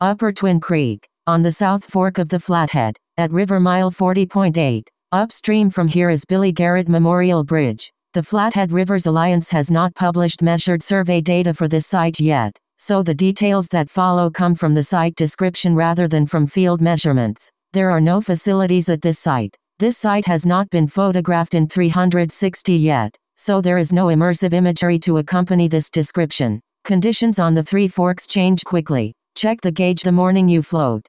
Upper Twin Creek, on the South Fork of the Flathead, at River Mile 40.8. Upstream from here is Billy Garrett Memorial Bridge. The Flathead Rivers Alliance has not published measured survey data for this site yet, so the details that follow come from the site description rather than from field measurements. There are no facilities at this site. This site has not been photographed in 360 yet, so there is no immersive imagery to accompany this description. Conditions on the Three Forks change quickly. Check the gauge the morning you float.